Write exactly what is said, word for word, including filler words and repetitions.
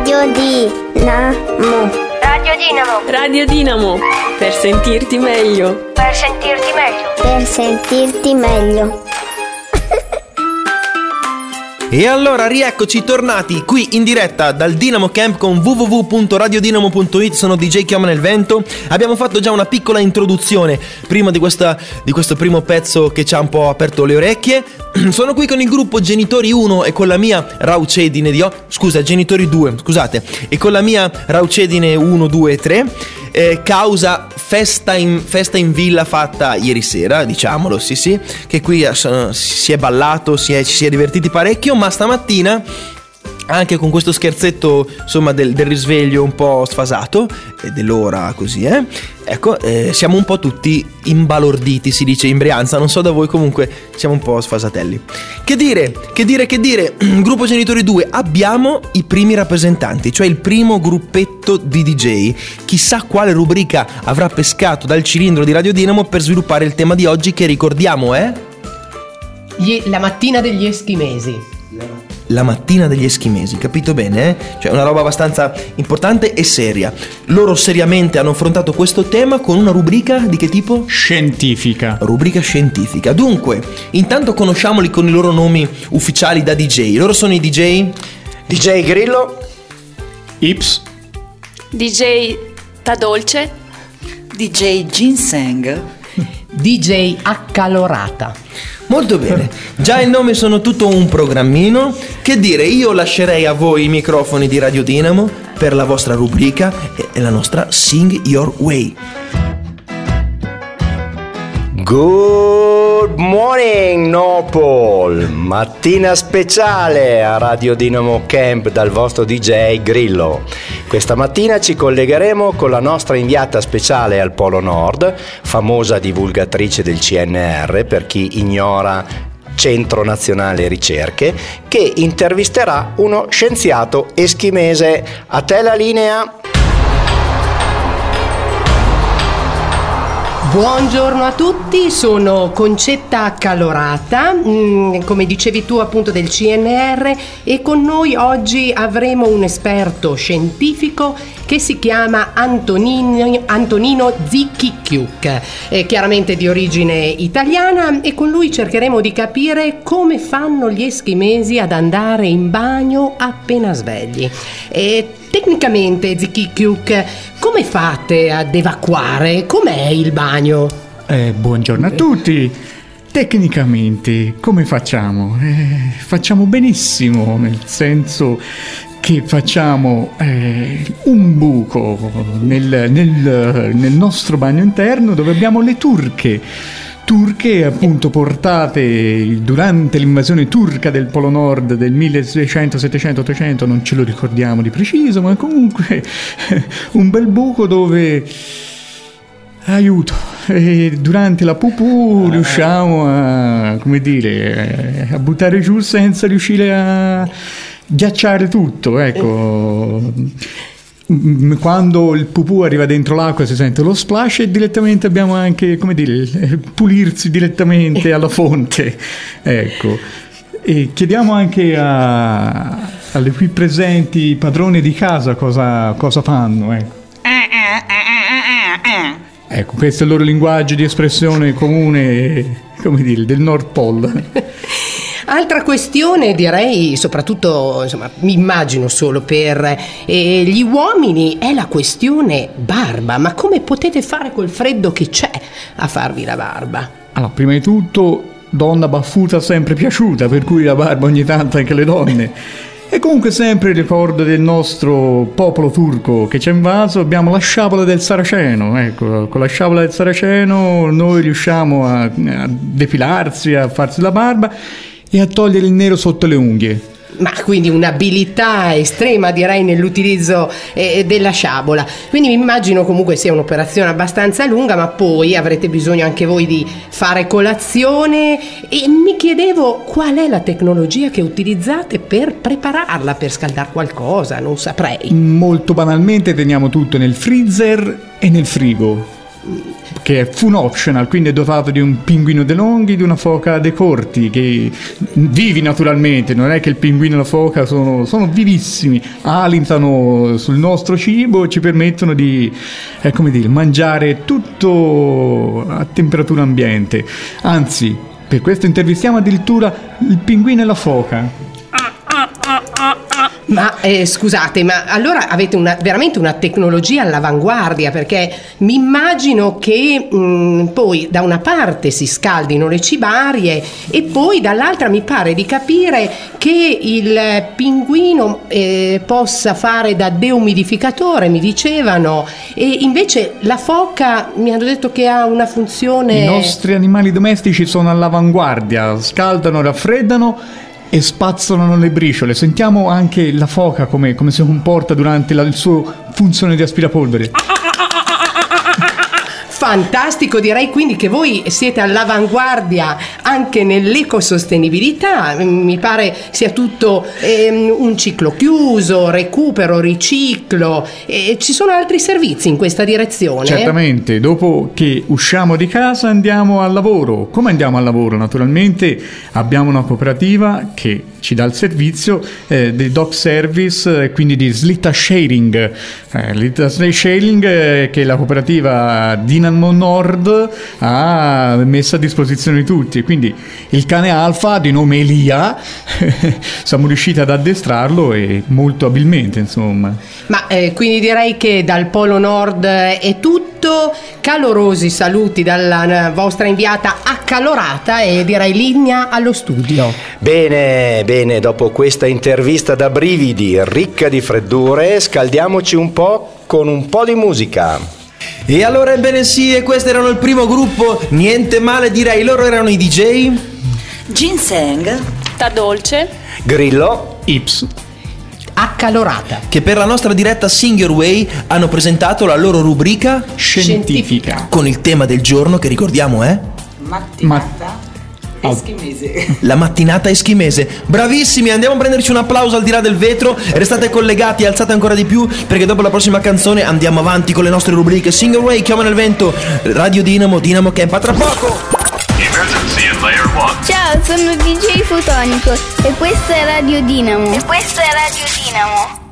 Radio Dinamo. Radio Dinamo. Radio Dinamo. Per sentirti meglio. Per sentirti meglio. Per sentirti meglio. E allora rieccoci tornati qui in diretta dal Dinamo Camp con w w w punto radio dinamo punto it. Sono D J Chioma nel vento. Abbiamo fatto già una piccola introduzione prima di, questa, di questo primo pezzo che ci ha un po' aperto le orecchie. Sono qui con il gruppo Genitori uno e con la mia raucedine di... Oh, scusa, Genitori due, scusate. E con la mia raucedine uno, due e tre. Eh, causa festa in, festa in villa fatta ieri sera, diciamolo, sì sì, che qui eh, si è ballato, si è, ci si è divertiti parecchio, ma stamattina anche con questo scherzetto, insomma, del, del risveglio un po' sfasato e dell'ora così, eh ecco, eh, siamo un po' tutti imbalorditi, si dice in Brianza, non so da voi, comunque siamo un po' sfasatelli. Che dire, che dire, che dire, gruppo Genitori due, abbiamo i primi rappresentanti, cioè il primo gruppetto di D J. Chissà quale rubrica avrà pescato dal cilindro di Radio Dinamo per sviluppare il tema di oggi, che ricordiamo è... La mattina degli eschimesi. La mattina degli eschimesi, capito bene? Eh? Cioè una roba abbastanza importante e seria. Loro seriamente hanno affrontato questo tema con una rubrica di che tipo? Scientifica. Rubrica scientifica. Dunque, intanto conosciamoli con i loro nomi ufficiali da D J. Loro sono i D J... D J Grillo, Ips, D J Tadolce, D J Ginseng, D J Accalorata. Molto bene, già il nome sono tutto un programmino. Che dire, io lascerei a voi i microfoni di Radio Dinamo per la vostra rubrica e la nostra Sing Your Way. good morning Nopol, mattina speciale a Radio Dinamo Camp dal vostro D J Grillo. Questa mattina ci collegheremo con la nostra inviata speciale al Polo Nord, famosa divulgatrice del C N R per chi ignora Centro Nazionale Ricerche, che intervisterà uno scienziato eschimese. A te la linea. Buongiorno a tutti, sono Concetta Accalorata, mh, come dicevi tu appunto del C N R, e con noi oggi avremo un esperto scientifico che si chiama Antonino, Antonino Zicchichiuc, eh, chiaramente di origine italiana, e con lui cercheremo di capire come fanno gli eschimesi ad andare in bagno appena svegli. E tecnicamente, Zicchichiuc, come fate ad evacuare? Com'è il bagno? Eh, buongiorno a tutti. Tecnicamente, come facciamo? Eh, facciamo benissimo, nel senso che facciamo eh, un buco nel, nel, nel nostro bagno interno dove abbiamo le turche. Turche appunto portate durante l'invasione turca del Polo Nord del milleseicento, settecento, ottocento, non ce lo ricordiamo di preciso, ma comunque un bel buco dove, aiuto, e durante la pupù riusciamo a, come dire, a buttare giù senza riuscire a ghiacciare tutto, ecco. Quando il pupù arriva dentro l'acqua si sente lo splash e direttamente abbiamo anche, come dire, pulirsi direttamente alla fonte, ecco. E chiediamo anche a, alle qui presenti padrone di casa cosa, cosa fanno, ecco. Ecco, questo è il loro linguaggio di espressione comune, come dire, del Nord Pol. Altra questione, direi, soprattutto, insomma, mi immagino solo per eh, gli uomini, è la questione barba. Ma come potete fare col freddo che c'è a farvi la barba? Allora, prima di tutto, donna baffuta sempre piaciuta, per cui la barba ogni tanto anche le donne. E comunque sempre ricordo del nostro popolo turco che ci ha invaso, abbiamo la sciabola del Saraceno, ecco, con la sciabola del Saraceno noi riusciamo a, a depilarsi, a farsi la barba e a togliere il nero sotto le unghie. Ma quindi un'abilità estrema, direi, nell'utilizzo eh, della sciabola. Quindi mi immagino comunque sia un'operazione abbastanza lunga, ma poi avrete bisogno anche voi di fare colazione, e mi chiedevo qual è la tecnologia che utilizzate per prepararla, per scaldare qualcosa, non saprei. Molto banalmente teniamo tutto nel freezer e nel frigo. che è full optional, quindi è dotato di un pinguino de longhi, di una foca de corti, che vivi naturalmente, non è che il pinguino e la foca sono, sono vivissimi, alitano sul nostro cibo e ci permettono di, eh, come dire, mangiare tutto a temperatura ambiente. Anzi, per questo intervistiamo addirittura il pinguino e la foca. Ma eh, scusate, ma allora avete una, veramente una tecnologia all'avanguardia, perché mi immagino che mh, poi da una parte si scaldino le cibarie e poi dall'altra mi pare di capire che il pinguino eh, possa fare da deumidificatore, mi dicevano, e invece la foca mi hanno detto che ha una funzione... I nostri animali domestici sono all'avanguardia, scaldano, raffreddano e spazzolano le briciole. Sentiamo anche la foca come, come si comporta durante la sua funzione di aspirapolvere. Fantastico, direi quindi che voi siete all'avanguardia anche nell'ecosostenibilità, mi pare sia tutto ehm, un ciclo chiuso, recupero, riciclo, e ci sono altri servizi in questa direzione? Certamente, dopo che usciamo di casa andiamo al lavoro. Come andiamo al lavoro? Naturalmente abbiamo una cooperativa che ci dà il servizio eh, del dog service, eh, quindi di slitta sharing. Eh, slitta sharing eh, che la cooperativa Dinamo Nord ha messo a disposizione di tutti. Quindi il cane alfa di nome Elia siamo riusciti ad addestrarlo e molto abilmente, insomma. Ma eh, quindi direi che dal Polo Nord è tutto. Calorosi saluti dalla vostra inviata accalorata e direi linea allo studio. Bene, bene, dopo questa intervista da brividi, ricca di freddure, scaldiamoci un po' con un po' di musica. E allora ebbene sì, e questo erano il primo gruppo, niente male direi, loro erano i D J Ginseng, Tadolce, Grillo, Ips, Accalorata, che per la nostra diretta Sing Your Way hanno presentato la loro rubrica scientifica, con il tema del giorno che ricordiamo è mattinata eschimese. la mattinata eschimese. Bravissimi, andiamo a prenderci un applauso al di là del vetro, restate collegati, alzate ancora di più perché dopo la prossima canzone andiamo avanti con le nostre rubriche Sing Your Way, Chioma nel vento, Radio Dinamo, Dinamo Camp, a tra poco. Ciao, sono D J Fotonico e questa è Radio Dinamo. E questo è Radio Dinamo.